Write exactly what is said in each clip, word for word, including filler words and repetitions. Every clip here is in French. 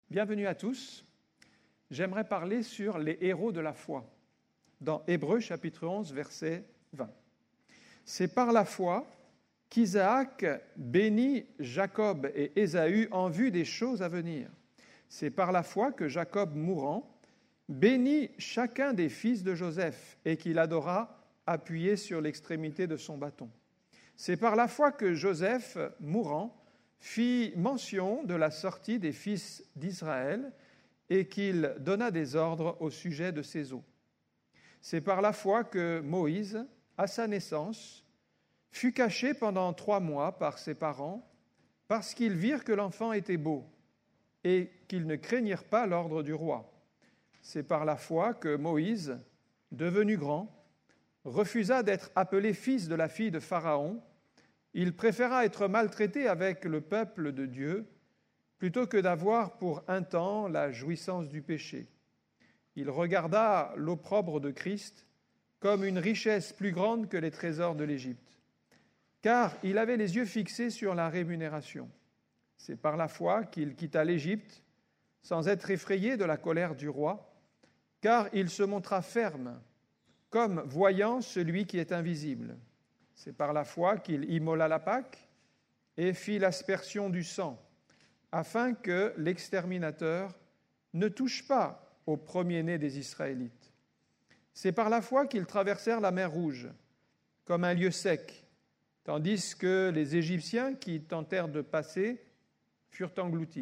Bienvenue à tous. J'aimerais parler sur les héros de la foi, dans Hébreux chapitre onze, verset vingt. C'est par la foi qu'Isaac bénit Jacob et Ésaü en vue des choses à venir. C'est par la foi que Jacob, mourant, bénit chacun des fils de Joseph et qu'il adora appuyé sur l'extrémité de son bâton. C'est par la foi que Joseph, mourant, fit mention de la sortie des fils d'Israël et qu'il donna des ordres au sujet de ses os. C'est par la foi que Moïse, à sa naissance, fut caché pendant trois mois par ses parents parce qu'ils virent que l'enfant était beau et qu'ils ne craignirent pas l'ordre du roi. C'est par la foi que Moïse, devenu grand, refusa d'être appelé fils de la fille de Pharaon. Il préféra être maltraité avec le peuple de Dieu plutôt que d'avoir pour un temps la jouissance du péché. Il regarda l'opprobre de Christ comme une richesse plus grande que les trésors de l'Égypte, car il avait les yeux fixés sur la rémunération. C'est par la foi qu'il quitta l'Égypte sans être effrayé de la colère du roi, car il se montra ferme, comme voyant celui qui est invisible. C'est par la foi qu'il immola la Pâque et fit l'aspersion du sang, afin que l'exterminateur ne touche pas au premier-né des Israélites. C'est par la foi qu'ils traversèrent la mer Rouge, comme un lieu sec, tandis que les Égyptiens qui tentèrent de passer furent engloutis.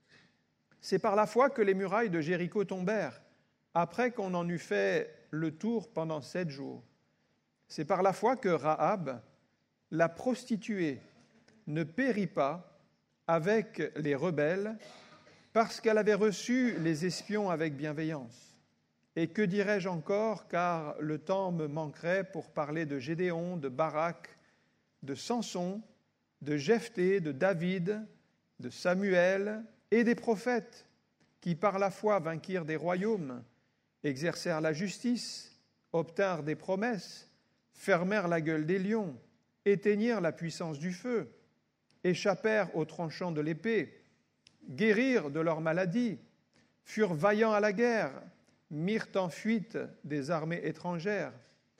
C'est par la foi que les murailles de Jéricho tombèrent, après qu'on en eut fait le tour pendant sept jours. C'est par la foi que Rahab, la prostituée, ne périt pas avec les rebelles parce qu'elle avait reçu les espions avec bienveillance. Et que dirais-je encore, car le temps me manquerait pour parler de Gédéon, de Barak, de Samson, de Jephthé, de David, de Samuel et des prophètes qui par la foi vainquirent des royaumes, exercèrent la justice, obtinrent des promesses, fermèrent la gueule des lions, éteignirent la puissance du feu, échappèrent aux tranchants de l'épée, guérirent de leur maladie, furent vaillants à la guerre, mirent en fuite des armées étrangères.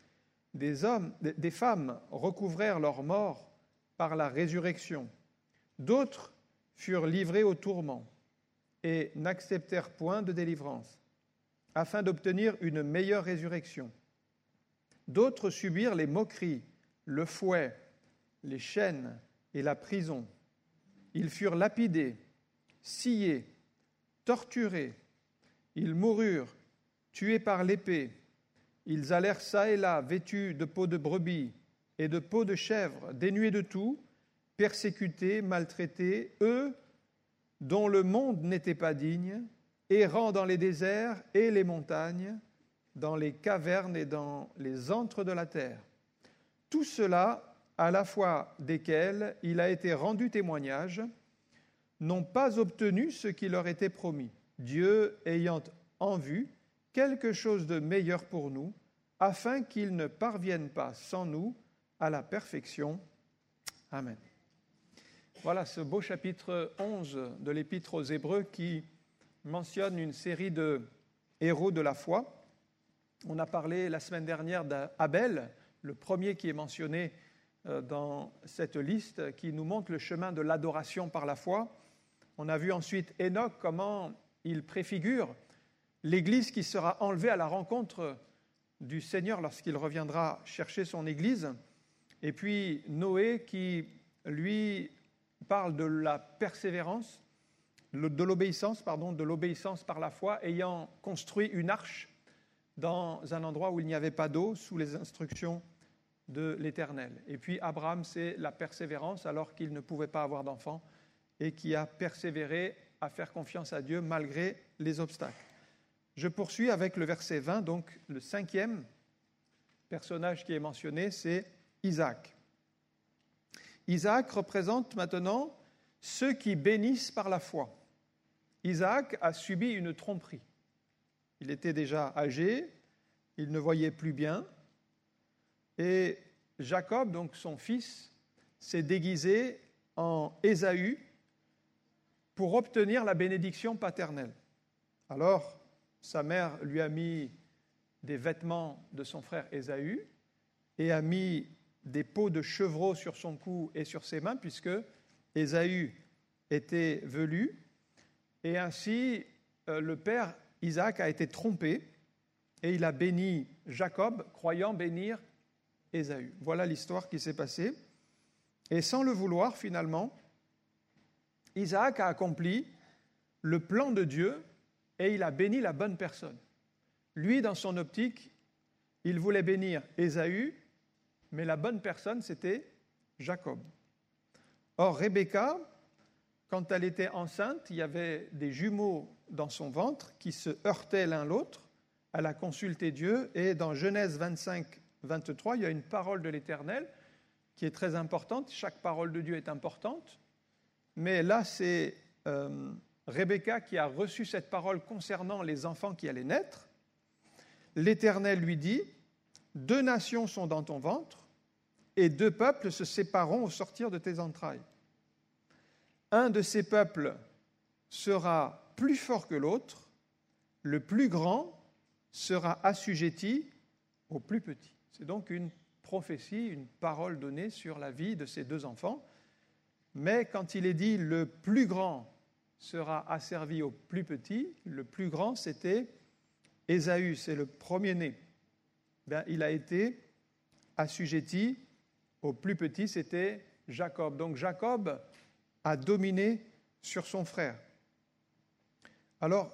Des hommes, des femmes recouvrèrent leur mort par la résurrection. D'autres furent livrés au tourment et n'acceptèrent point de délivrance, afin d'obtenir une meilleure résurrection. D'autres subirent les moqueries, le fouet, les chaînes et la prison. Ils furent lapidés, sciés, torturés. Ils moururent, tués par l'épée. Ils allèrent çà et là, vêtus de peaux de brebis et de peaux de chèvre, dénués de tout, persécutés, maltraités, eux dont le monde n'était pas digne, errant dans les déserts et les montagnes, dans les cavernes et dans les antres de la terre. Tout cela, à la fois desquels il a été rendu témoignage, n'ont pas obtenu ce qui leur était promis, Dieu ayant en vue quelque chose de meilleur pour nous, afin qu'ils ne parviennent pas sans nous à la perfection. Amen. Voilà ce beau chapitre onze de l'Épître aux Hébreux qui mentionne une série de héros de la foi. On a parlé la semaine dernière d'Abel, le premier qui est mentionné dans cette liste, qui nous montre le chemin de l'adoration par la foi. On a vu ensuite Enoch, comment il préfigure l'Église qui sera enlevée à la rencontre du Seigneur lorsqu'il reviendra chercher son Église. Et puis Noé qui, lui, parle de la persévérance, de l'obéissance, pardon, de l'obéissance par la foi, ayant construit une arche dans un endroit où il n'y avait pas d'eau, sous les instructions de l'Éternel. Et puis Abraham, c'est la persévérance, alors qu'il ne pouvait pas avoir d'enfant, et qui a persévéré à faire confiance à Dieu malgré les obstacles. Je poursuis avec le verset vingt, donc le cinquième personnage qui est mentionné, c'est Isaac. Isaac représente maintenant ceux qui bénissent par la foi. Isaac a subi une tromperie. Il était déjà âgé, il ne voyait plus bien, et Jacob, donc son fils, s'est déguisé en Ésaü pour obtenir la bénédiction paternelle. Alors, sa mère lui a mis des vêtements de son frère Ésaü et a mis des peaux de chevreau sur son cou et sur ses mains, puisque Ésaü était velu. Et ainsi, euh, le père Isaac a été trompé et il a béni Jacob, croyant bénir Ésaü. Voilà l'histoire qui s'est passée. Et sans le vouloir, finalement, Isaac a accompli le plan de Dieu et il a béni la bonne personne. Lui, dans son optique, il voulait bénir Ésaü, mais la bonne personne, c'était Jacob. Or, Rebecca, quand elle était enceinte, il y avait des jumeaux dans son ventre qui se heurtaient l'un l'autre. Elle a consulté Dieu et dans Genèse vingt-cinq, vingt-trois, il y a une parole de l'Éternel qui est très importante. Chaque parole de Dieu est importante. Mais là, c'est euh, Rebecca qui a reçu cette parole concernant les enfants qui allaient naître. L'Éternel lui dit, « Deux nations sont dans ton ventre, et deux peuples se sépareront au sortir de tes entrailles. Un de ces peuples sera plus fort que l'autre, le plus grand sera assujetti au plus petit. » C'est donc une prophétie, une parole donnée sur la vie de ces deux enfants. Mais quand il est dit « le plus grand sera asservi au plus petit », le plus grand, c'était Ésaü, c'est le premier-né. Ben, il a été assujetti au plus petit, c'était Jacob. Donc Jacob a dominé sur son frère. Alors,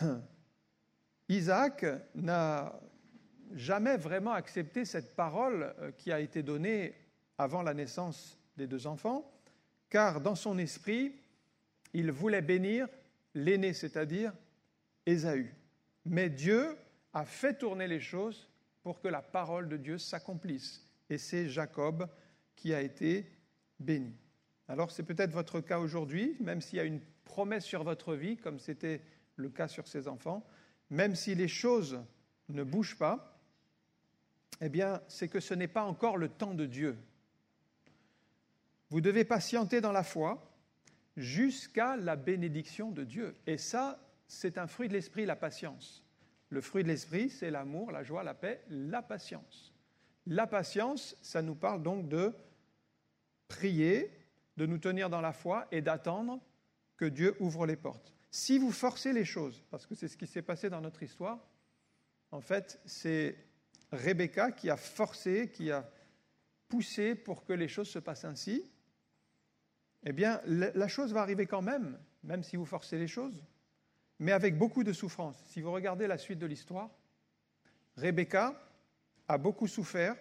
Isaac n'a jamais vraiment accepté cette parole qui a été donnée avant la naissance des deux enfants, car dans son esprit, il voulait bénir l'aîné, c'est-à-dire Ésaü. Mais Dieu a fait tourner les choses pour que la parole de Dieu s'accomplisse. Et c'est Jacob qui a été béni. Alors c'est peut-être votre cas aujourd'hui, même s'il y a une promesse sur votre vie, comme c'était le cas sur ses enfants, même si les choses ne bougent pas, eh bien, c'est que ce n'est pas encore le temps de Dieu. Vous devez patienter dans la foi jusqu'à la bénédiction de Dieu. Et ça, c'est un fruit de l'esprit, la patience. Le fruit de l'esprit, c'est l'amour, la joie, la paix, la patience. La patience, ça nous parle donc de prier, de nous tenir dans la foi et d'attendre que Dieu ouvre les portes. Si vous forcez les choses, parce que c'est ce qui s'est passé dans notre histoire, en fait, c'est Rebecca qui a forcé, qui a poussé pour que les choses se passent ainsi, eh bien, la chose va arriver quand même, même si vous forcez les choses, mais avec beaucoup de souffrance. Si vous regardez la suite de l'histoire, Rebecca a beaucoup souffert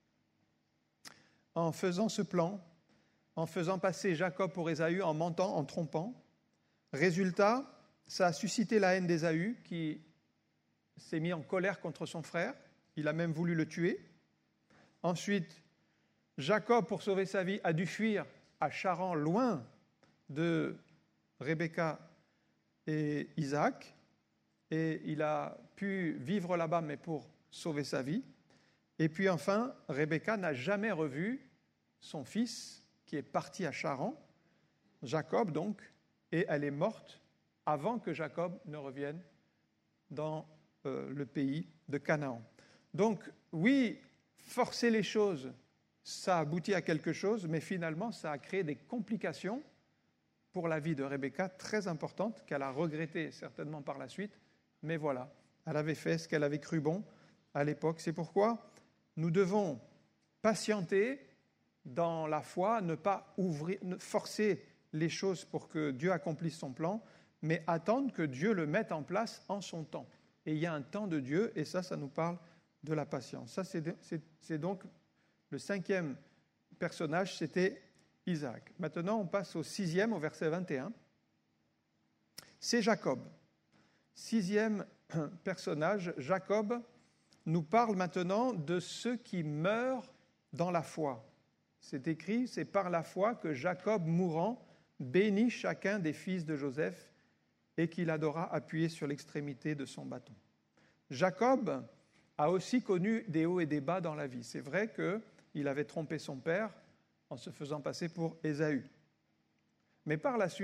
en faisant ce plan, en faisant passer Jacob pour Ésaü, en mentant, en trompant. Résultat, ça a suscité la haine d'Ésaü qui s'est mis en colère contre son frère. Il a même voulu le tuer. Ensuite, Jacob, pour sauver sa vie, a dû fuir à Charan, loin de Rebecca et Isaac. Et il a pu vivre là-bas, mais pour sauver sa vie. Et puis enfin, Rebecca n'a jamais revu son fils qui est parti à Charan, Jacob donc, et elle est morte avant que Jacob ne revienne dans euh, le pays de Canaan. Donc oui, forcer les choses, ça aboutit à quelque chose, mais finalement ça a créé des complications pour la vie de Rebecca très importantes qu'elle a regrettées certainement par la suite, mais voilà, elle avait fait ce qu'elle avait cru bon à l'époque. C'est pourquoi nous devons patienter dans la foi, ne pas ouvrir, ne forcer les choses pour que Dieu accomplisse son plan, mais attendre que Dieu le mette en place en son temps. Et il y a un temps de Dieu, et ça, ça nous parle de la patience. Ça, c'est, c'est, c'est donc le cinquième personnage, c'était Isaac. Maintenant, on passe au sixième, au verset vingt et un. C'est Jacob. Sixième personnage, Jacob nous parle maintenant de ceux qui meurent dans la foi. C'est écrit, c'est par la foi que Jacob, mourant, bénit chacun des fils de Joseph et qu'il adora appuyé sur l'extrémité de son bâton. Jacob a aussi connu des hauts et des bas dans la vie. C'est vrai qu'il avait trompé son père en se faisant passer pour Ésaü. Mais par la suite,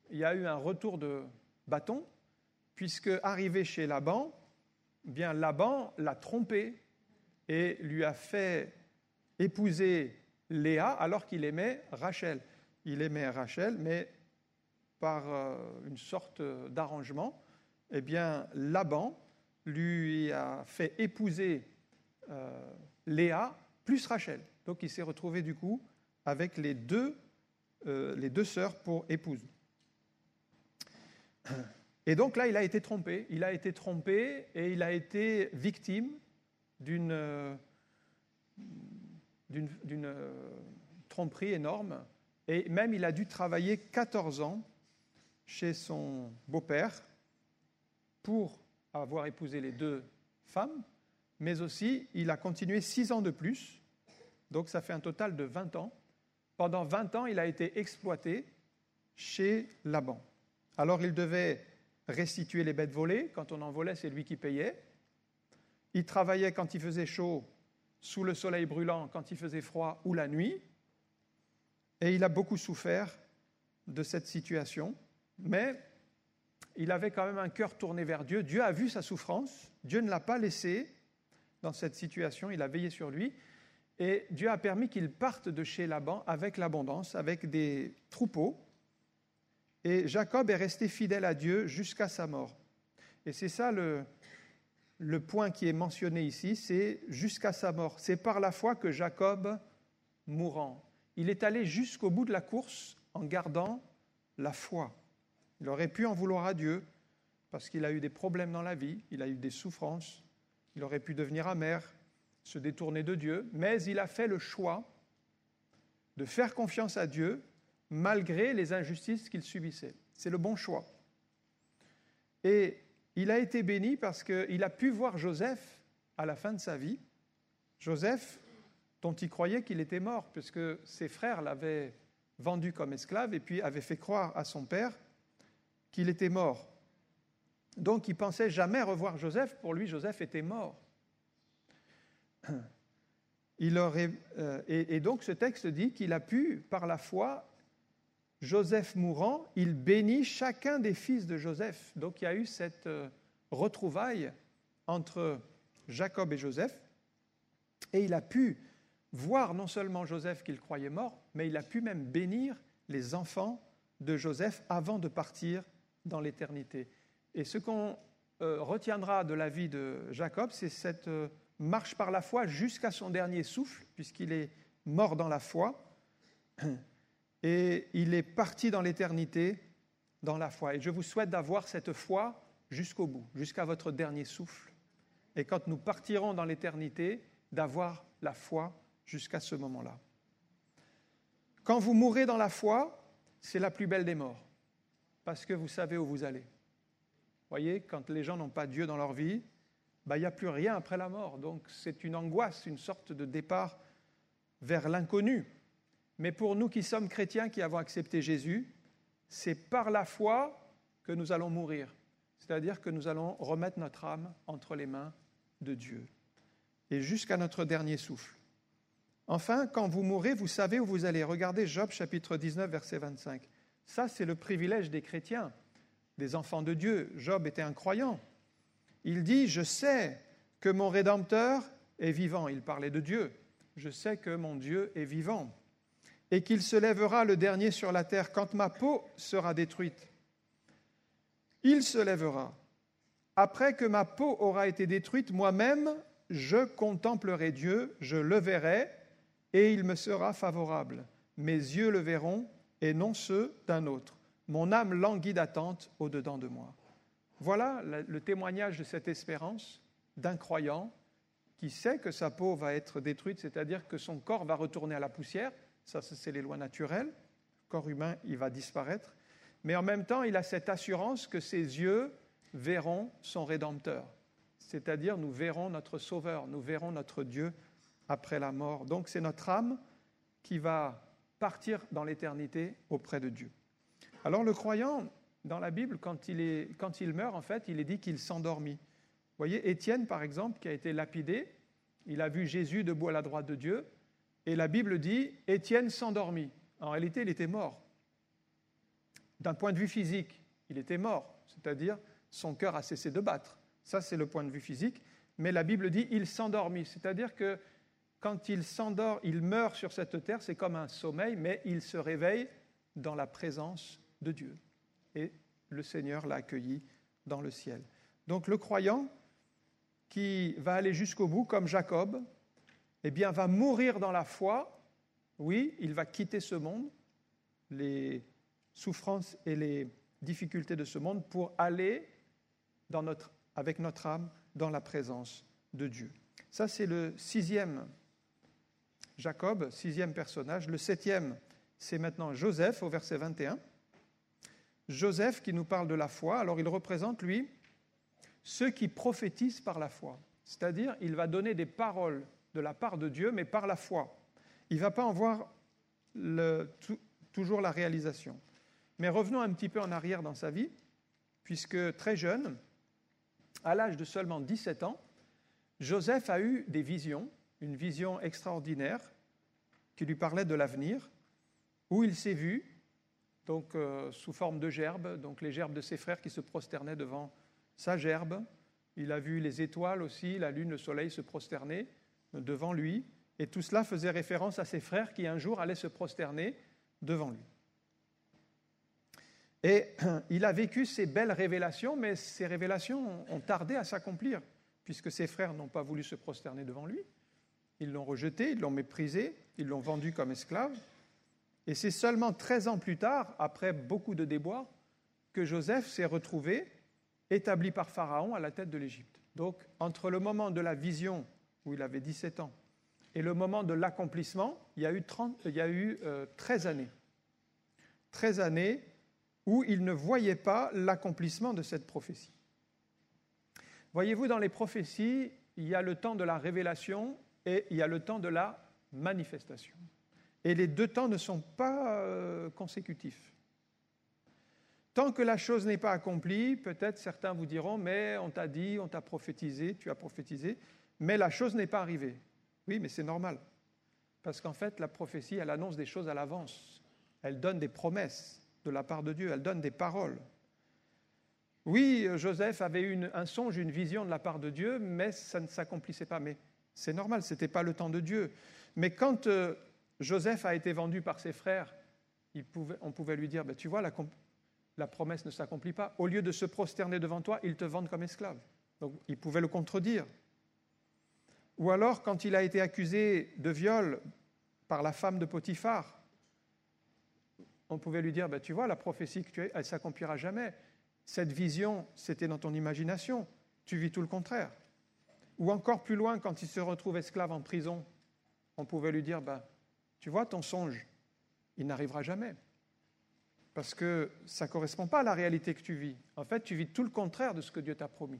il y a eu un retour de bâton, puisque arrivé chez Laban, eh bien Laban l'a trompé et lui a fait épouser Léa alors qu'il aimait Rachel. Il aimait Rachel, mais par euh, une sorte d'arrangement, eh bien Laban lui a fait épouser euh, Léa plus Rachel. Donc il s'est retrouvé du coup avec les deux, euh, les deux sœurs pour épouses. Et donc là, il a été trompé. Il a été trompé et il a été victime d'une, euh, d'une, d'une euh, tromperie énorme. Et même, il a dû travailler quatorze ans chez son beau-père pour avoir épousé les deux femmes, mais aussi, il a continué six ans de plus. Donc, ça fait un total de vingt ans. Pendant vingt ans, il a été exploité chez Laban. Alors, il devait restituer les bêtes volées. Quand on en volait, c'est lui qui payait. Il travaillait quand il faisait chaud, sous le soleil brûlant, quand il faisait froid ou la nuit. Et il a beaucoup souffert de cette situation. Mais il avait quand même un cœur tourné vers Dieu. Dieu a vu sa souffrance. Dieu ne l'a pas laissé dans cette situation. Il a veillé sur lui. Et Dieu a permis qu'il parte de chez Laban avec l'abondance, avec des troupeaux. Et Jacob est resté fidèle à Dieu jusqu'à sa mort. Et c'est ça le, le point qui est mentionné ici, c'est jusqu'à sa mort. C'est par la foi que Jacob, mourant, il est allé jusqu'au bout de la course en gardant la foi. Il aurait pu en vouloir à Dieu parce qu'il a eu des problèmes dans la vie, il a eu des souffrances, il aurait pu devenir amer, se détourner de Dieu, mais il a fait le choix de faire confiance à Dieu malgré les injustices qu'il subissait. C'est le bon choix. Et il a été béni parce qu'il a pu voir Joseph à la fin de sa vie. Joseph, dont il croyait qu'il était mort, puisque ses frères l'avaient vendu comme esclave et puis avaient fait croire à son père qu'il était mort. Donc il pensait jamais revoir Joseph. Pour lui, Joseph était mort. Il aurait, euh, et, et donc ce texte dit qu'il a pu, par la foi, Joseph mourant, il bénit chacun des fils de Joseph. Donc il y a eu cette euh, retrouvaille entre Jacob et Joseph, et il a pu voir non seulement Joseph qu'il croyait mort, mais il a pu même bénir les enfants de Joseph avant de partir dans l'éternité. Et ce qu'on euh, retiendra de la vie de Jacob, c'est cette euh, marche par la foi jusqu'à son dernier souffle, puisqu'il est mort dans la foi, et il est parti dans l'éternité dans la foi. Et je vous souhaite d'avoir cette foi jusqu'au bout, jusqu'à votre dernier souffle. Et quand nous partirons dans l'éternité, d'avoir la foi jusqu'à ce moment-là. Quand vous mourrez dans la foi, c'est la plus belle des morts, parce que vous savez où vous allez. Vous voyez, quand les gens n'ont pas Dieu dans leur vie, ben, il n'y a plus rien après la mort. Donc c'est une angoisse, une sorte de départ vers l'inconnu. Mais pour nous qui sommes chrétiens, qui avons accepté Jésus, c'est par la foi que nous allons mourir. C'est-à-dire que nous allons remettre notre âme entre les mains de Dieu. Et jusqu'à notre dernier souffle. Enfin, quand vous mourrez, vous savez où vous allez. Regardez Job chapitre dix-neuf, verset vingt-cinq. Ça, c'est le privilège des chrétiens, des enfants de Dieu. Job était un croyant. Il dit « Je sais que mon Rédempteur est vivant ». Il parlait de Dieu. « Je sais que mon Dieu est vivant. Et qu'il se lèvera le dernier sur la terre quand ma peau sera détruite. Il se lèvera. Après que ma peau aura été détruite, moi-même, je contemplerai Dieu, je le verrai, et il me sera favorable. Mes yeux le verront, et non ceux d'un autre. Mon âme languit d'attente au-dedans de moi. » Voilà le témoignage de cette espérance d'un croyant qui sait que sa peau va être détruite, c'est-à-dire que son corps va retourner à la poussière. Ça, c'est les lois naturelles. Le corps humain, il va disparaître. Mais en même temps, il a cette assurance que ses yeux verront son Rédempteur. C'est-à-dire, nous verrons notre Sauveur, nous verrons notre Dieu après la mort. Donc, c'est notre âme qui va partir dans l'éternité auprès de Dieu. Alors, le croyant, dans la Bible, quand il, est, quand il meurt, en fait, il est dit qu'il s'endormit. Vous voyez, Étienne, par exemple, qui a été lapidé, il a vu Jésus debout à la droite de Dieu, et la Bible dit « Étienne s'endormit ». En réalité, il était mort. d'un point de vue physique, il était mort, c'est-à-dire son cœur a cessé de battre. Ça, c'est le point de vue physique. Mais la Bible dit « il s'endormit », c'est-à-dire que quand il s'endort, il meurt sur cette terre, c'est comme un sommeil, mais il se réveille dans la présence de Dieu. Et le Seigneur l'a accueilli dans le ciel. Donc le croyant qui va aller jusqu'au bout, comme Jacob, eh bien, va mourir dans la foi. Oui, il va quitter ce monde, les souffrances et les difficultés de ce monde, pour aller dans notre, avec notre âme dans la présence de Dieu. Ça, c'est le sixième Jacob, sixième personnage. Le septième, c'est maintenant Joseph, au verset vingt et un. Joseph qui nous parle de la foi. Alors, il représente, lui, ceux qui prophétisent par la foi. C'est-à-dire, il va donner des paroles de la part de Dieu, mais par la foi. Il ne va pas en voir le, tout, toujours la réalisation. Mais revenons un petit peu en arrière dans sa vie, puisque très jeune, à l'âge de seulement dix-sept ans, Joseph a eu des visions, une vision extraordinaire qui lui parlait de l'avenir, où il s'est vu, donc euh, sous forme de gerbe, donc les gerbes de ses frères qui se prosternaient devant sa gerbe. Il a vu les étoiles aussi, la lune, le soleil se prosterner devant lui, et tout cela faisait référence à ses frères qui un jour allaient se prosterner devant lui. Et il a vécu ces belles révélations, mais ces révélations ont tardé à s'accomplir, puisque ses frères n'ont pas voulu se prosterner devant lui. Ils l'ont rejeté, ils l'ont méprisé, ils l'ont vendu comme esclave. Et c'est seulement treize ans plus tard, après beaucoup de déboires, que Joseph s'est retrouvé établi par Pharaon à la tête de l'Égypte. Donc, entre le moment de la vision, où il avait dix-sept ans, et le moment de l'accomplissement, il y a eu, trente, il y a eu euh, treize années. treize années où il ne voyait pas l'accomplissement de cette prophétie. Voyez-vous, dans les prophéties, il y a le temps de la révélation et il y a le temps de la manifestation. Et les deux temps ne sont pas euh, consécutifs. Tant que la chose n'est pas accomplie, peut-être certains vous diront « mais on t'a dit, on t'a prophétisé, tu as prophétisé, mais la chose n'est pas arrivée ». Oui, mais c'est normal, parce qu'en fait, la prophétie, elle annonce des choses à l'avance. Elle donne des promesses de la part de Dieu, elle donne des paroles. Oui, Joseph avait une, un songe, une vision de la part de Dieu, mais ça ne s'accomplissait pas. Mais c'est normal, ce n'était pas le temps de Dieu. Mais quand euh, Joseph a été vendu par ses frères, il pouvait, on pouvait lui dire, ben, tu vois, la, la promesse ne s'accomplit pas. Au lieu de se prosterner devant toi, ils te vendent comme esclave. Donc, il pouvait le contredire. Ou alors, quand il a été accusé de viol par la femme de Potiphar, on pouvait lui dire, ben, tu vois, la prophétie que tu as, elle ne s'accomplira jamais. Cette vision, c'était dans ton imagination. Tu vis tout le contraire. Ou encore plus loin, quand il se retrouve esclave en prison, on pouvait lui dire, ben, tu vois, ton songe, il n'arrivera jamais. Parce que ça ne correspond pas à la réalité que tu vis. En fait, tu vis tout le contraire de ce que Dieu t'a promis.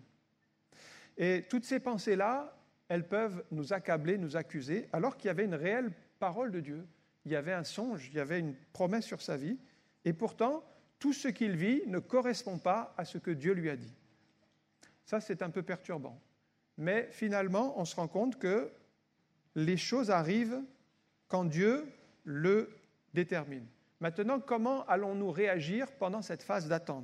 Et toutes ces pensées-là, elles peuvent nous accabler, nous accuser, alors qu'il y avait une réelle parole de Dieu. Il y avait un songe, il y avait une promesse sur sa vie. Et pourtant, tout ce qu'il vit ne correspond pas à ce que Dieu lui a dit. Ça, c'est un peu perturbant. Mais finalement, on se rend compte que les choses arrivent quand Dieu le détermine. Maintenant, comment allons-nous réagir pendant cette phase d'attente ?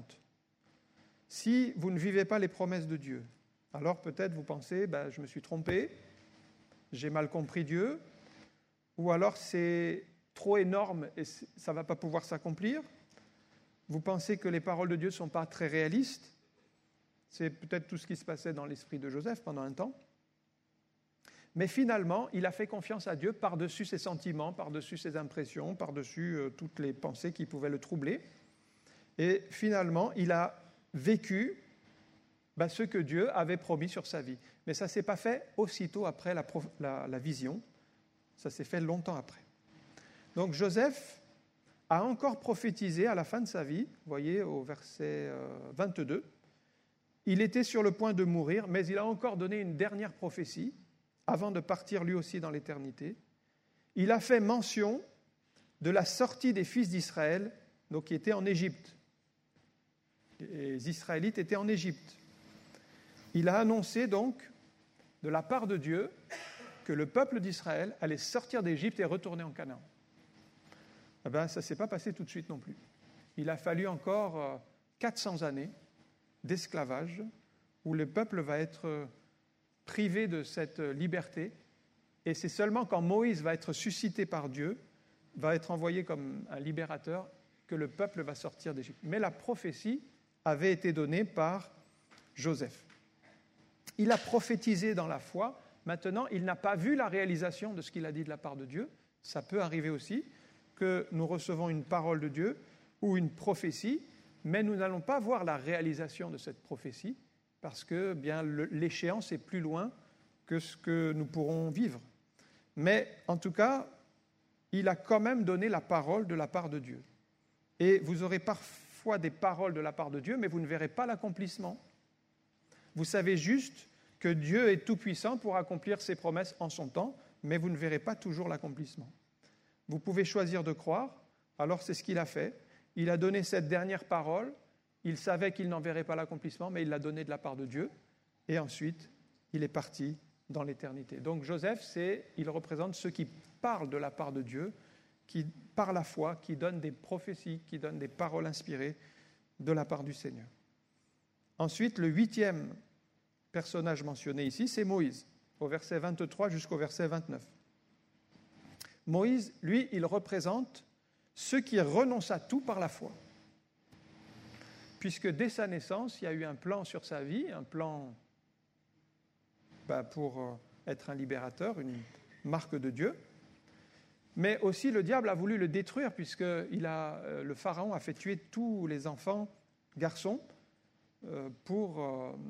Si vous ne vivez pas les promesses de Dieu, alors peut-être vous pensez, ben, je me suis trompé, j'ai mal compris Dieu, ou alors c'est trop énorme et ça ne va pas pouvoir s'accomplir. Vous pensez que les paroles de Dieu ne sont pas très réalistes. C'est peut-être tout ce qui se passait dans l'esprit de Joseph pendant un temps. Mais finalement, il a fait confiance à Dieu par-dessus ses sentiments, par-dessus ses impressions, par-dessus euh, toutes les pensées qui pouvaient le troubler. Et finalement, il a vécu ben, ce que Dieu avait promis sur sa vie. Mais ça ne s'est pas fait aussitôt après la, la, la vision. Ça s'est fait longtemps après. Donc Joseph a encore prophétisé à la fin de sa vie, vous voyez au verset vingt-deux, il était sur le point de mourir, mais il a encore donné une dernière prophétie avant de partir lui aussi dans l'éternité. Il a fait mention de la sortie des fils d'Israël, donc qui étaient en Égypte. Les Israélites étaient en Égypte. Il a annoncé donc, de la part de Dieu, que le peuple d'Israël allait sortir d'Égypte et retourner en Canaan. Eh bien, ça ne s'est pas passé tout de suite non plus. Il a fallu encore quatre cents années d'esclavage où le peuple va être privé de cette liberté. Et c'est seulement quand Moïse va être suscité par Dieu, va être envoyé comme un libérateur, que le peuple va sortir d'Égypte. Mais la prophétie avait été donnée par Joseph. Il a prophétisé dans la foi. Maintenant, il n'a pas vu la réalisation de ce qu'il a dit de la part de Dieu. Ça peut arriver aussi que nous recevons une parole de Dieu ou une prophétie, mais nous n'allons pas voir la réalisation de cette prophétie parce que bien, l'échéance est plus loin que ce que nous pourrons vivre. Mais en tout cas, il a quand même donné la parole de la part de Dieu. Et vous aurez parfois des paroles de la part de Dieu, mais vous ne verrez pas l'accomplissement. Vous savez juste que Dieu est tout-puissant pour accomplir ses promesses en son temps, mais vous ne verrez pas toujours l'accomplissement. Vous pouvez choisir de croire, alors c'est ce qu'il a fait. Il a donné cette dernière parole, il savait qu'il n'en verrait pas l'accomplissement, mais il l'a donnée de la part de Dieu, et ensuite, il est parti dans l'éternité. Donc Joseph, c'est, il représente ceux qui parlent de la part de Dieu, qui, par la foi, qui donnent des prophéties, qui donnent des paroles inspirées de la part du Seigneur. Ensuite, le huitième personnage mentionné ici, c'est Moïse, au verset vingt-trois jusqu'au verset vingt-neuf. Moïse, lui, il représente ceux qui renoncent à tout par la foi. Puisque dès sa naissance, il y a eu un plan sur sa vie, un plan ben, pour être un libérateur, une marque de Dieu. Mais aussi, le diable a voulu le détruire, puisque il a, le Pharaon a fait tuer tous les enfants garçons pour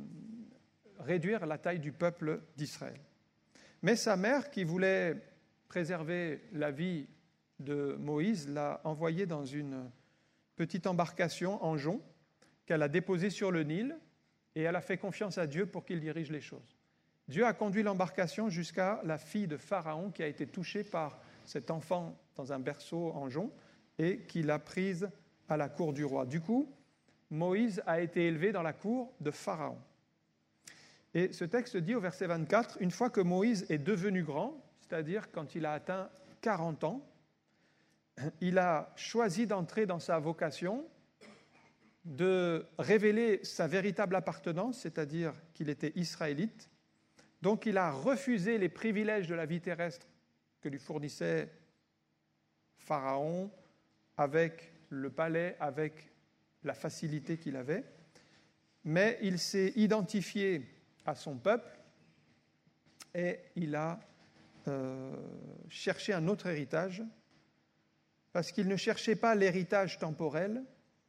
réduire la taille du peuple d'Israël. Mais sa mère, qui voulait préserver la vie de Moïse, l'a envoyé dans une petite embarcation en jonc qu'elle a déposée sur le Nil, et elle a fait confiance à Dieu pour qu'il dirige les choses. Dieu a conduit l'embarcation jusqu'à la fille de Pharaon qui a été touchée par cet enfant dans un berceau en jonc et qui l'a prise à la cour du roi. Du coup, Moïse a été élevé dans la cour de Pharaon. Et ce texte dit au verset vingt-quatre, une fois que Moïse est devenu grand, c'est-à-dire quand il a atteint quarante ans, il a choisi d'entrer dans sa vocation, de révéler sa véritable appartenance, c'est-à-dire qu'il était israélite. Donc il a refusé les privilèges de la vie terrestre que lui fournissait Pharaon, avec le palais, avec la facilité qu'il avait. Mais il s'est identifié à son peuple et il a euh, cherché un autre héritage parce qu'il ne cherchait pas l'héritage temporel,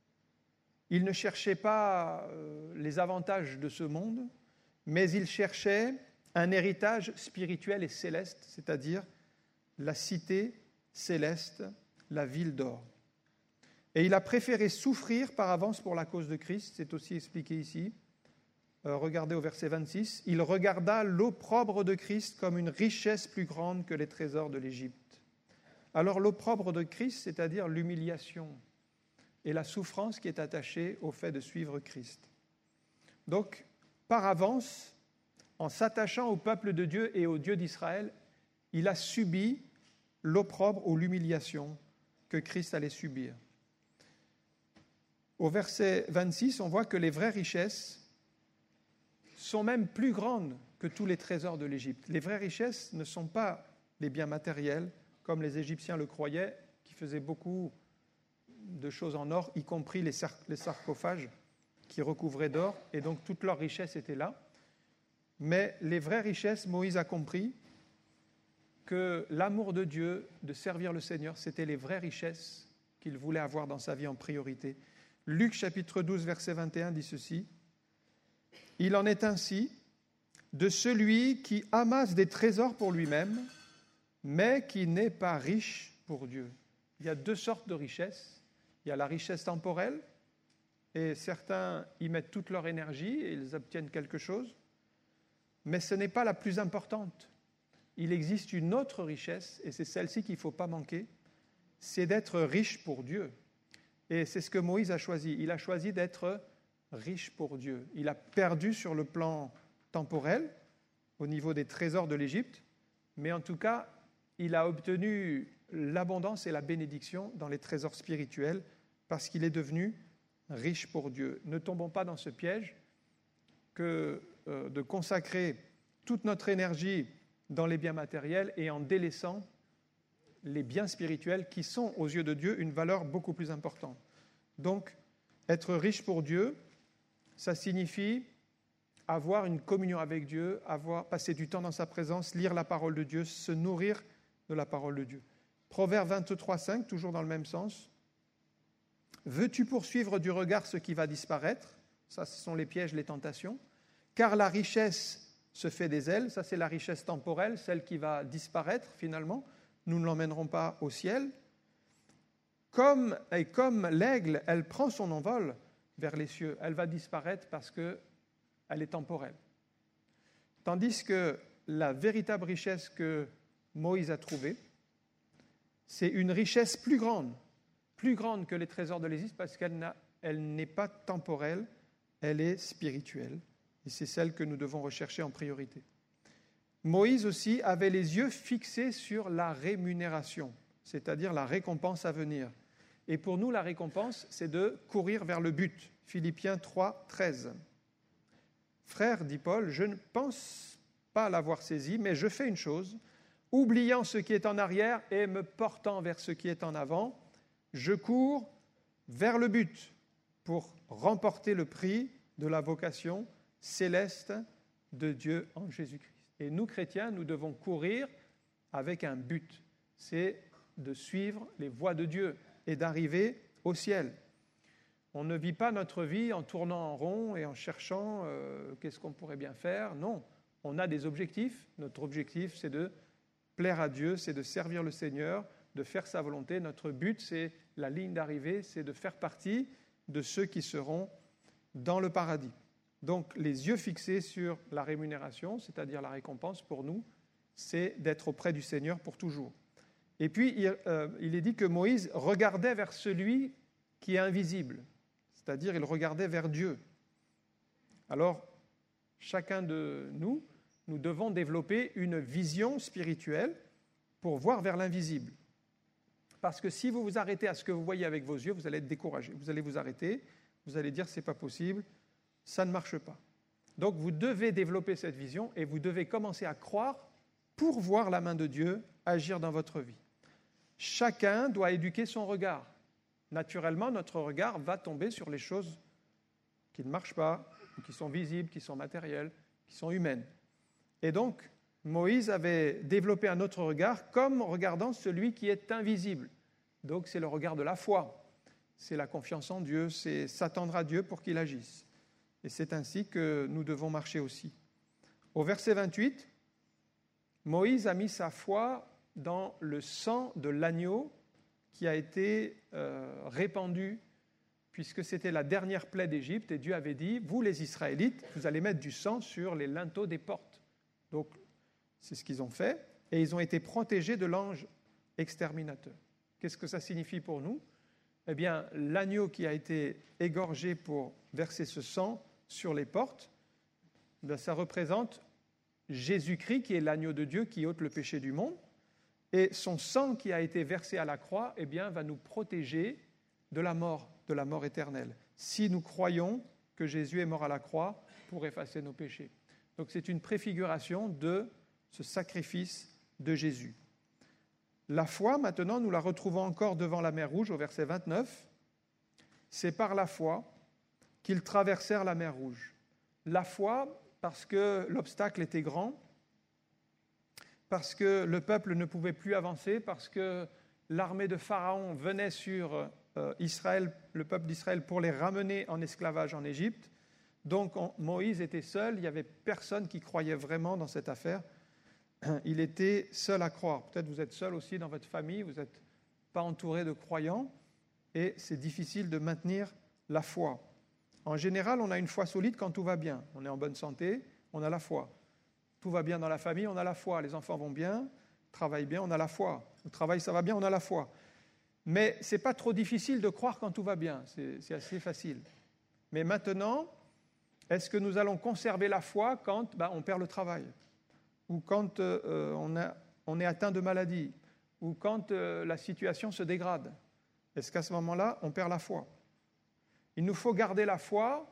il ne cherchait pas euh, les avantages de ce monde, mais il cherchait un héritage spirituel et céleste, c'est-à-dire la cité céleste, la ville d'or. Et il a préféré souffrir par avance pour la cause de Christ, c'est aussi expliqué ici. Euh, regardez au verset vingt-six, « Il regarda l'opprobre de Christ comme une richesse plus grande que les trésors de l'Égypte. » Alors l'opprobre de Christ, c'est-à-dire l'humiliation et la souffrance qui est attachée au fait de suivre Christ. Donc, par avance, en s'attachant au peuple de Dieu et au Dieu d'Israël, il a subi l'opprobre ou l'humiliation que Christ allait subir. Au verset vingt-six, on voit que les vraies richesses sont même plus grandes que tous les trésors de l'Égypte. Les vraies richesses ne sont pas les biens matériels, comme les Égyptiens le croyaient, qui faisaient beaucoup de choses en or, y compris les, sar- les sarcophages qui recouvraient d'or, et donc toute leur richesse était là. Mais les vraies richesses, Moïse a compris que l'amour de Dieu, de servir le Seigneur, c'était les vraies richesses qu'il voulait avoir dans sa vie en priorité. Luc chapitre douze, verset vingt et un dit ceci, « Il en est ainsi de celui qui amasse des trésors pour lui-même, mais qui n'est pas riche pour Dieu. » Il y a deux sortes de richesses. Il y a la richesse temporelle, et certains y mettent toute leur énergie et ils obtiennent quelque chose, mais ce n'est pas la plus importante. Il existe une autre richesse, et c'est celle-ci qu'il ne faut pas manquer, c'est d'être riche pour Dieu. Et c'est ce que Moïse a choisi. Il a choisi d'être riche pour Dieu. Il a perdu sur le plan temporel, au niveau des trésors de l'Égypte, mais en tout cas, il a obtenu l'abondance et la bénédiction dans les trésors spirituels parce qu'il est devenu riche pour Dieu. Ne tombons pas dans ce piège que euh, de consacrer toute notre énergie dans les biens matériels et en délaissant les biens spirituels qui sont aux yeux de Dieu une valeur beaucoup plus importante. Donc, être riche pour Dieu, ça signifie avoir une communion avec Dieu, avoir passé du temps dans sa présence, lire la parole de Dieu, se nourrir de la parole de Dieu. Proverbe vingt-trois, cinq, toujours dans le même sens. Veux-tu poursuivre du regard ce qui va disparaître ? Ça, ce sont les pièges, les tentations. Car la richesse se fait des ailes, ça c'est la richesse temporelle, celle qui va disparaître finalement. Nous ne l'emmènerons pas au ciel. Comme, et comme l'aigle, elle prend son envol vers les cieux. Elle va disparaître parce qu'elle est temporelle. Tandis que la véritable richesse que Moïse a trouvée, c'est une richesse plus grande, plus grande que les trésors de l'Égypte parce qu'elle n'a, elle n'est pas temporelle, elle est spirituelle. Et c'est celle que nous devons rechercher en priorité. Moïse aussi avait les yeux fixés sur la rémunération, c'est-à-dire la récompense à venir. Et pour nous, la récompense, c'est de courir vers le but. Philippiens trois, treize. Frère, dit Paul, je ne pense pas l'avoir saisi, mais je fais une chose, oubliant ce qui est en arrière et me portant vers ce qui est en avant, je cours vers le but pour remporter le prix de la vocation céleste de Dieu en Jésus-Christ. Et nous, chrétiens, nous devons courir avec un but, c'est de suivre les voies de Dieu et d'arriver au ciel. On ne vit pas notre vie en tournant en rond et en cherchant euh, qu'est-ce qu'on pourrait bien faire. Non, on a des objectifs. Notre objectif, c'est de plaire à Dieu, c'est de servir le Seigneur, de faire sa volonté. Notre but, c'est la ligne d'arrivée, c'est de faire partie de ceux qui seront dans le paradis. Donc, les yeux fixés sur la rémunération, c'est-à-dire la récompense pour nous, c'est d'être auprès du Seigneur pour toujours. Et puis, il, euh, il est dit que Moïse regardait vers celui qui est invisible, c'est-à-dire il regardait vers Dieu. Alors, chacun de nous, nous devons développer une vision spirituelle pour voir vers l'invisible. Parce que si vous vous arrêtez à ce que vous voyez avec vos yeux, vous allez être découragé. Vous allez vous arrêter, vous allez dire « c'est pas possible ». Ça ne marche pas. Donc, vous devez développer cette vision et vous devez commencer à croire pour voir la main de Dieu agir dans votre vie. Chacun doit éduquer son regard. Naturellement, notre regard va tomber sur les choses qui ne marchent pas, qui sont visibles, qui sont matérielles, qui sont humaines. Et donc, Moïse avait développé un autre regard comme regardant celui qui est invisible. Donc, c'est le regard de la foi. C'est la confiance en Dieu, c'est s'attendre à Dieu pour qu'il agisse. Et c'est ainsi que nous devons marcher aussi. Au verset vingt-huit, Moïse a mis sa foi dans le sang de l'agneau qui a été euh, répandu, puisque c'était la dernière plaie d'Égypte, et Dieu avait dit, vous les Israélites, vous allez mettre du sang sur les linteaux des portes. Donc, c'est ce qu'ils ont fait, et ils ont été protégés de l'ange exterminateur. Qu'est-ce que ça signifie pour nous ? Eh bien, l'agneau qui a été égorgé pour verser ce sang sur les portes, ben, ça représente Jésus-Christ qui est l'agneau de Dieu qui ôte le péché du monde, et son sang qui a été versé à la croix eh bien, va nous protéger de la mort, de la mort éternelle, si nous croyons que Jésus est mort à la croix pour effacer nos péchés. Donc c'est une préfiguration de ce sacrifice de Jésus. La foi, maintenant, nous la retrouvons encore devant la mer Rouge au verset vingt-neuf. C'est par la foi qu'ils traversèrent la mer Rouge. La foi, parce que l'obstacle était grand, parce que le peuple ne pouvait plus avancer, parce que l'armée de Pharaon venait sur euh, Israël, le peuple d'Israël, pour les ramener en esclavage en Égypte. Donc on, Moïse était seul, il n'y avait personne qui croyait vraiment dans cette affaire. Il était seul à croire. Peut-être vous êtes seul aussi dans votre famille, vous n'êtes pas entouré de croyants, et c'est difficile de maintenir la foi. En général, on a une foi solide quand tout va bien. On est en bonne santé, on a la foi. Tout va bien dans la famille, on a la foi. Les enfants vont bien, travaillent bien, on a la foi. Le travail, ça va bien, on a la foi. Mais ce n'est pas trop difficile de croire quand tout va bien. C'est, c'est assez facile. Mais maintenant, est-ce que nous allons conserver la foi quand ben, on perd le travail ? Ou quand euh, on, a, on est atteint de maladie ? Ou quand euh, la situation se dégrade ? Est-ce qu'à ce moment-là, on perd la foi? Il nous faut garder la foi.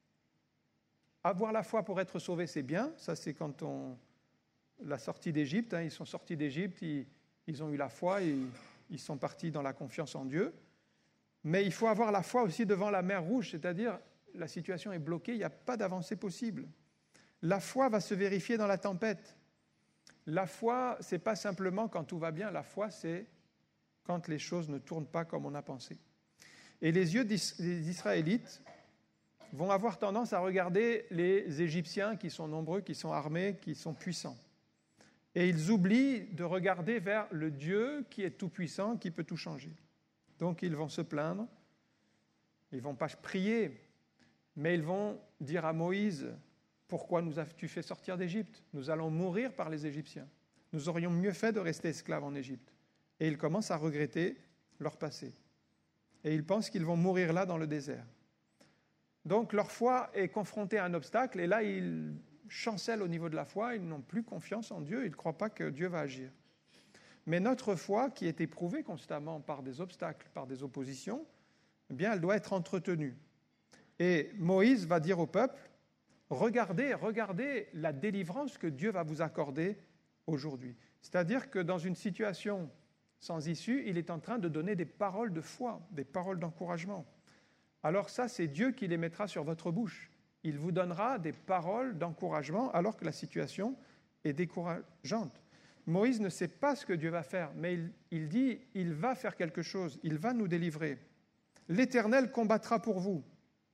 Avoir la foi pour être sauvé, c'est bien. Ça, c'est quand on... La sortie d'Égypte, hein, ils sont sortis d'Égypte, ils, ils ont eu la foi, ils, ils sont partis dans la confiance en Dieu. Mais il faut avoir la foi aussi devant la mer Rouge, c'est-à-dire la situation est bloquée, il n'y a pas d'avancée possible. La foi va se vérifier dans la tempête. La foi, ce n'est pas simplement quand tout va bien, la foi, c'est quand les choses ne tournent pas comme on a pensé. Et les yeux des Israélites vont avoir tendance à regarder les Égyptiens qui sont nombreux, qui sont armés, qui sont puissants. Et ils oublient de regarder vers le Dieu qui est tout-puissant, qui peut tout changer. Donc ils vont se plaindre, ils ne vont pas prier, mais ils vont dire à Moïse, « Pourquoi nous as-tu fait sortir d'Égypte? Nous allons mourir par les Égyptiens. Nous aurions mieux fait de rester esclaves en Égypte. » Et ils commencent à regretter leur passé. Et ils pensent qu'ils vont mourir là dans le désert. Donc leur foi est confrontée à un obstacle, et là ils chancellent au niveau de la foi, ils n'ont plus confiance en Dieu, ils ne croient pas que Dieu va agir. Mais notre foi, qui est éprouvée constamment par des obstacles, par des oppositions, eh bien, elle doit être entretenue. Et Moïse va dire au peuple, regardez, regardez la délivrance que Dieu va vous accorder aujourd'hui. C'est-à-dire que dans une situation sans issue, il est en train de donner des paroles de foi, des paroles d'encouragement. Alors ça, c'est Dieu qui les mettra sur votre bouche. Il vous donnera des paroles d'encouragement alors que la situation est décourageante. Moïse ne sait pas ce que Dieu va faire, mais il, il dit, il va faire quelque chose, il va nous délivrer. L'Éternel combattra pour vous.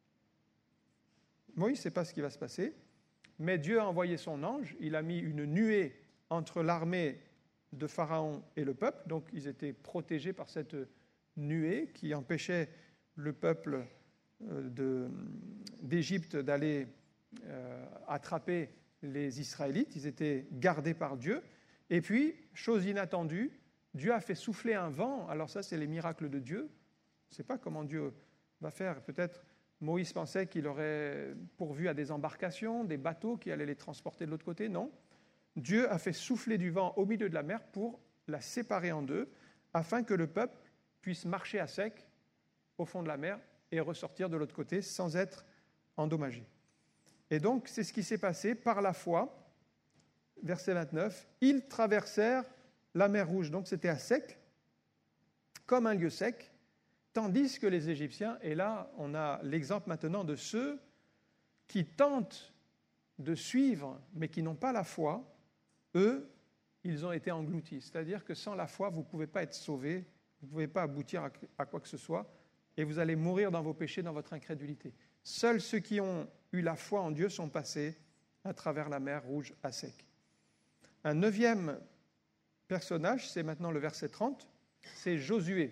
Moïse ne sait pas ce qui va se passer, mais Dieu a envoyé son ange, il a mis une nuée entre l'armée de Pharaon et le peuple, donc ils étaient protégés par cette nuée qui empêchait le peuple de, d'Égypte d'aller euh, attraper les Israélites, ils étaient gardés par Dieu. Et puis, chose inattendue, Dieu a fait souffler un vent. Alors ça, c'est les miracles de Dieu. Je ne sais pas comment Dieu va faire. Peut-être Moïse pensait qu'il aurait pourvu à des embarcations, des bateaux qui allaient les transporter de l'autre côté. Non. Dieu a fait souffler du vent au milieu de la mer pour la séparer en deux, afin que le peuple puisse marcher à sec au fond de la mer et ressortir de l'autre côté sans être endommagé. Et donc, c'est ce qui s'est passé par la foi. Verset vingt-neuf, « Ils traversèrent la mer Rouge », donc c'était à sec, comme un lieu sec, tandis que les Égyptiens, et là on a l'exemple maintenant de ceux qui tentent de suivre, mais qui n'ont pas la foi, eux, ils ont été engloutis. C'est-à-dire que sans la foi, vous ne pouvez pas être sauvés, vous ne pouvez pas aboutir à, à quoi que ce soit, et vous allez mourir dans vos péchés, dans votre incrédulité. Seuls ceux qui ont eu la foi en Dieu sont passés à travers la mer Rouge à sec. Un neuvième personnage, c'est maintenant le verset trente, c'est Josué.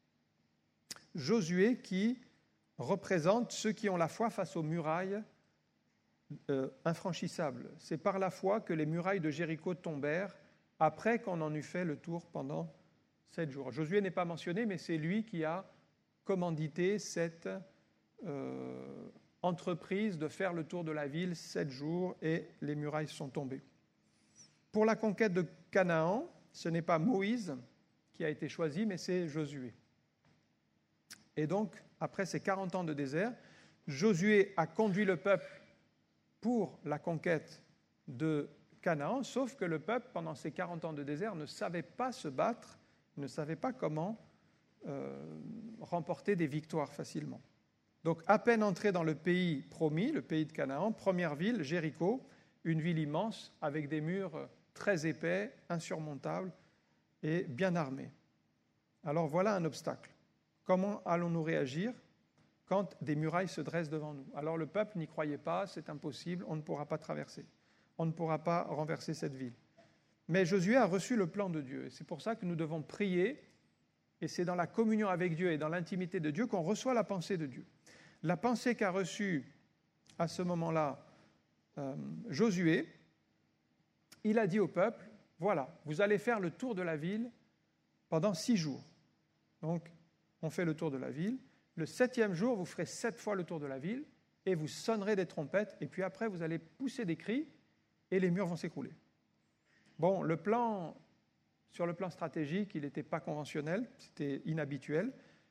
Josué qui représente ceux qui ont la foi face aux murailles euh, infranchissables. C'est par la foi que les murailles de Jéricho tombèrent après qu'on en eut fait le tour pendant sept jours. Josué n'est pas mentionné, mais c'est lui qui a commandité cette euh, entreprise de faire le tour de la ville sept jours et les murailles sont tombées. Pour la conquête de Canaan, ce n'est pas Moïse qui a été choisi, mais c'est Josué. Et donc, après ces quarante ans de désert, Josué a conduit le peuple pour la conquête de Canaan, sauf que le peuple, pendant ces quarante ans de désert, ne savait pas se battre, ne savait pas comment euh, remporter des victoires facilement. Donc, à peine entré dans le pays promis, le pays de Canaan, première ville, Jéricho, une ville immense avec des murs très épais, insurmontables et bien armés. Alors voilà un obstacle. Comment allons-nous réagir quand des murailles se dressent devant nous? Alors le peuple n'y croyait pas, c'est impossible, on ne pourra pas traverser. On ne pourra pas renverser cette ville. Mais Josué a reçu le plan de Dieu. Et c'est pour ça que nous devons prier, et c'est dans la communion avec Dieu et dans l'intimité de Dieu qu'on reçoit la pensée de Dieu. La pensée qu'a reçue à ce moment-là euh, Josué, il a dit au peuple, voilà, vous allez faire le tour de la ville pendant six jours. Donc, on fait le tour de la ville. Le septième jour, vous ferez sept fois le tour de la ville et vous sonnerez des trompettes. Et puis après, vous allez pousser des cris et les murs vont s'écrouler. Bon, le plan, sur le plan stratégique, il n'était pas conventionnel, c'était inhabituel.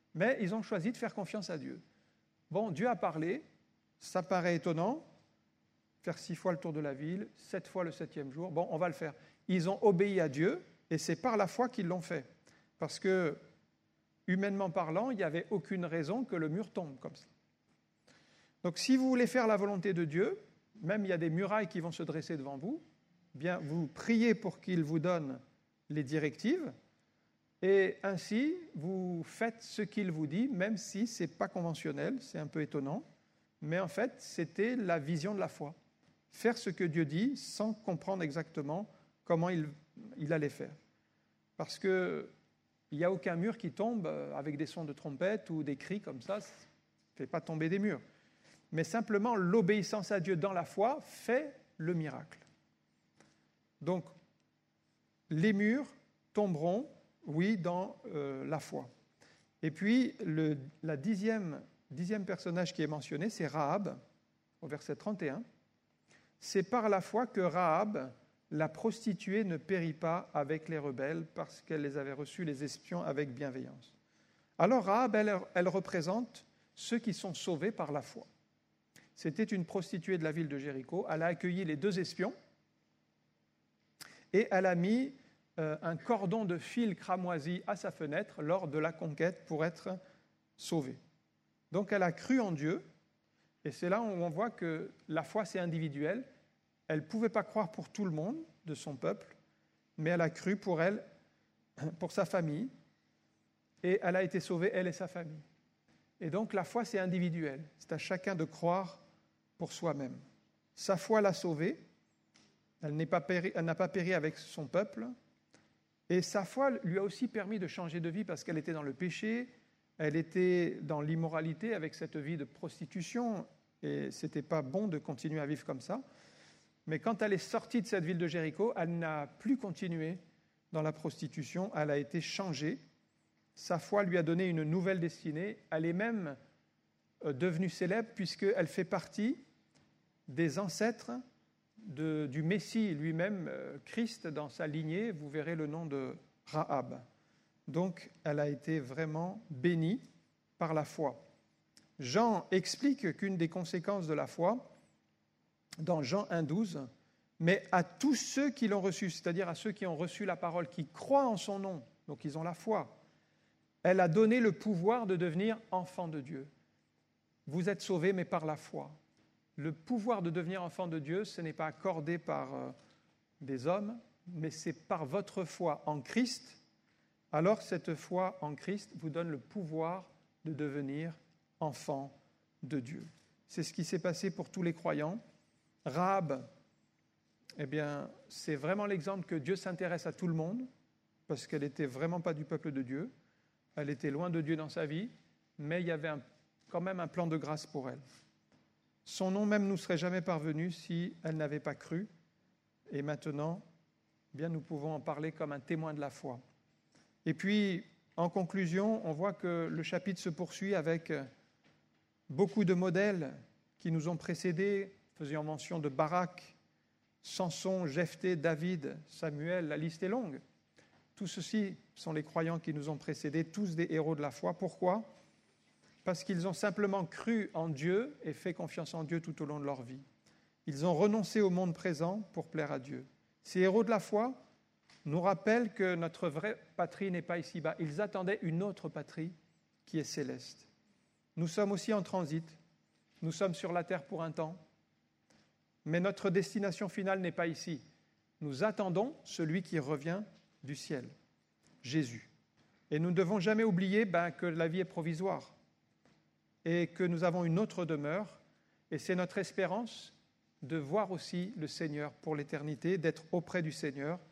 mais ils ont choisi de faire confiance à Dieu. Bon, Dieu a parlé, ça paraît étonnant, faire six fois le tour de la ville, sept fois le septième jour, bon, on va le faire. Ils ont obéi à Dieu, et c'est par la foi qu'ils l'ont fait. Parce que, humainement parlant, il n'y avait aucune raison que le mur tombe comme ça. Donc, si vous voulez faire la volonté de Dieu, même il y a des murailles qui vont se dresser devant vous, bien, vous priez pour qu'il vous donne les directives, et ainsi, vous faites ce qu'il vous dit, même si ce n'est pas conventionnel, c'est un peu étonnant, mais en fait, c'était la vision de la foi. Faire ce que Dieu dit sans comprendre exactement comment il, il allait faire. Parce qu'il n'y a aucun mur qui tombe avec des sons de trompette ou des cris comme ça, ça ne fait pas tomber des murs. Mais simplement, l'obéissance à Dieu dans la foi fait le miracle. Donc, les murs tomberont, oui, dans euh, la foi. Et puis, le la dixième, dixième personnage qui est mentionné, c'est Rahab, au verset trente et un. C'est par la foi que Rahab, la prostituée, ne périt pas avec les rebelles parce qu'elle les avait reçus, les espions, avec bienveillance. Alors Rahab, elle, elle représente ceux qui sont sauvés par la foi. C'était une prostituée de la ville de Jéricho. Elle a accueilli les deux espions et elle a mis euh, un cordon de fil cramoisi à sa fenêtre lors de la conquête pour être sauvée. Donc elle a cru en Dieu. Et c'est là où on voit que la foi, c'est individuel. Elle ne pouvait pas croire pour tout le monde de son peuple, mais elle a cru pour elle, pour sa famille, et elle a été sauvée, elle et sa famille. Et donc la foi, c'est individuel. C'est à chacun de croire pour soi-même. Sa foi l'a sauvée, elle n'est pas péri, elle n'a pas péri avec son peuple, et sa foi lui a aussi permis de changer de vie parce qu'elle était dans le péché, elle était dans l'immoralité avec cette vie de prostitution et ce n'était pas bon de continuer à vivre comme ça. Mais quand elle est sortie de cette ville de Jéricho, elle n'a plus continué dans la prostitution, elle a été changée. Sa foi lui a donné une nouvelle destinée. Elle est même devenue célèbre puisqu'elle fait partie des ancêtres de, du Messie lui-même, Christ, dans sa lignée. Vous verrez le nom de Rahab. Donc, elle a été vraiment bénie par la foi. Jean explique qu'une des conséquences de la foi, dans Jean un douze, mais à tous ceux qui l'ont reçu, c'est-à-dire à ceux qui ont reçu la parole, qui croient en son nom, donc ils ont la foi, elle a donné le pouvoir de devenir enfants de Dieu. Vous êtes sauvés, mais par la foi. Le pouvoir de devenir enfant de Dieu, ce n'est pas accordé par euh, des hommes, mais c'est par votre foi en Christ. Alors cette foi en Christ vous donne le pouvoir de devenir enfant de Dieu. C'est ce qui s'est passé pour tous les croyants. Rahab, eh bien, c'est vraiment l'exemple que Dieu s'intéresse à tout le monde, parce qu'elle n'était vraiment pas du peuple de Dieu. Elle était loin de Dieu dans sa vie, mais il y avait un, quand même un plan de grâce pour elle. Son nom même nous serait jamais parvenu si elle n'avait pas cru. Et maintenant, eh bien, nous pouvons en parler comme un témoin de la foi. Et puis, en conclusion, on voit que le chapitre se poursuit avec beaucoup de modèles qui nous ont précédés, faisant mention de Barak, Samson, Jephthé, David, Samuel, la liste est longue. Tous ceux-ci sont les croyants qui nous ont précédés, tous des héros de la foi. Pourquoi ? Parce qu'ils ont simplement cru en Dieu et fait confiance en Dieu tout au long de leur vie. Ils ont renoncé au monde présent pour plaire à Dieu. Ces héros de la foi nous rappellent que notre vraie patrie n'est pas ici-bas. Ils attendaient une autre patrie qui est céleste. Nous sommes aussi en transit. Nous sommes sur la terre pour un temps. Mais notre destination finale n'est pas ici. Nous attendons celui qui revient du ciel, Jésus. Et nous ne devons jamais oublier ben, que la vie est provisoire et que nous avons une autre demeure. Et c'est notre espérance de voir aussi le Seigneur pour l'éternité, d'être auprès du Seigneur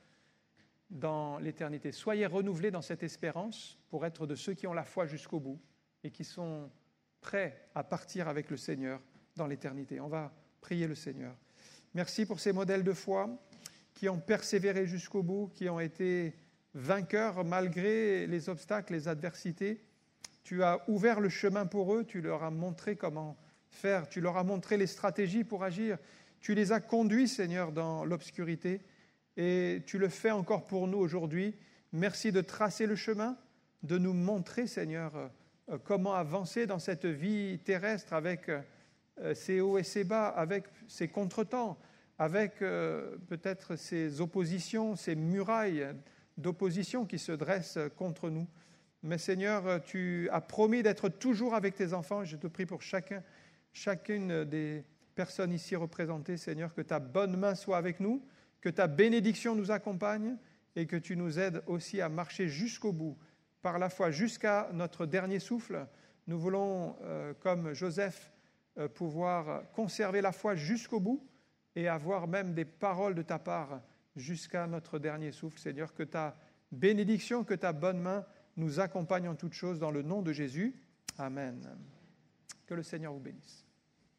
dans l'éternité. Soyez renouvelés dans cette espérance pour être de ceux qui ont la foi jusqu'au bout et qui sont prêts à partir avec le Seigneur dans l'éternité. On va prier le Seigneur. Merci pour ces modèles de foi qui ont persévéré jusqu'au bout, qui ont été vainqueurs malgré les obstacles, les adversités. Tu as ouvert le chemin pour eux, tu leur as montré comment faire, tu leur as montré les stratégies pour agir. Tu les as conduits, Seigneur, dans l'obscurité et tu le fais encore pour nous aujourd'hui. Merci de tracer le chemin, de nous montrer, Seigneur, euh, comment avancer dans cette vie terrestre avec euh, ses hauts et ses bas, avec ses contretemps, avec euh, peut-être ces oppositions, ces murailles d'opposition qui se dressent contre nous. Mais Seigneur, tu as promis d'être toujours avec tes enfants. Je te prie pour chacun, chacune des personnes ici représentées, Seigneur, que ta bonne main soit avec nous, que ta bénédiction nous accompagne et que tu nous aides aussi à marcher jusqu'au bout, par la foi, jusqu'à notre dernier souffle. Nous voulons, euh, comme Joseph, euh, pouvoir conserver la foi jusqu'au bout et avoir même des paroles de ta part jusqu'à notre dernier souffle. Seigneur, que ta bénédiction, que ta bonne main nous accompagne en toutes choses dans le nom de Jésus. Amen. Que le Seigneur vous bénisse.